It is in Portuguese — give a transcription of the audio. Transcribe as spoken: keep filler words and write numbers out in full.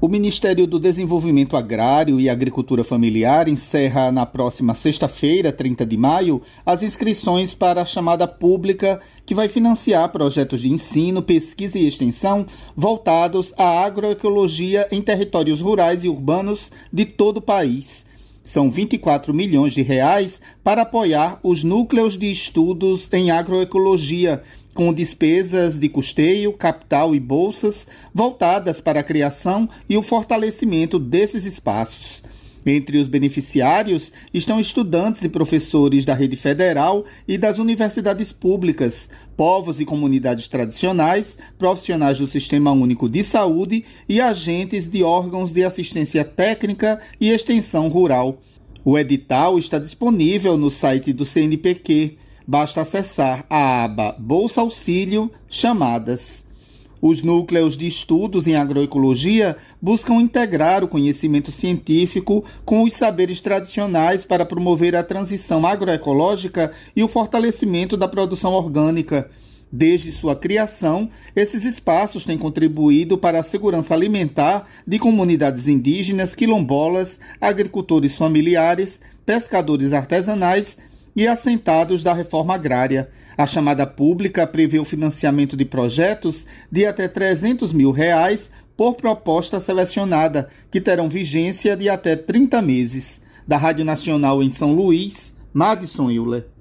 O Ministério do Desenvolvimento Agrário e Agricultura Familiar encerra na próxima sexta-feira, trinta de maio, as inscrições para a chamada pública que vai financiar projetos de ensino, pesquisa e extensão voltados à agroecologia em territórios rurais e urbanos de todo o país. São vinte e quatro milhões de reais para apoiar os núcleos de estudos em agroecologia, com despesas de custeio, capital e bolsas voltadas para a criação e o fortalecimento desses espaços. Entre os beneficiários estão estudantes e professores da rede federal e das universidades públicas, povos e comunidades tradicionais, profissionais do Sistema Único de Saúde e agentes de órgãos de assistência técnica e extensão rural. O edital está disponível no site do C N P Q. Basta acessar a aba Bolsa Auxílio Chamadas. Os núcleos de estudos em agroecologia buscam integrar o conhecimento científico com os saberes tradicionais para promover a transição agroecológica e o fortalecimento da produção orgânica. Desde sua criação, esses espaços têm contribuído para a segurança alimentar de comunidades indígenas, quilombolas, agricultores familiares, pescadores artesanais e assentados da reforma agrária. A chamada pública prevê o financiamento de projetos de até trezentos mil reais por proposta selecionada, que terão vigência de até trinta meses. Da Rádio Nacional em São Luís, Madison Euler.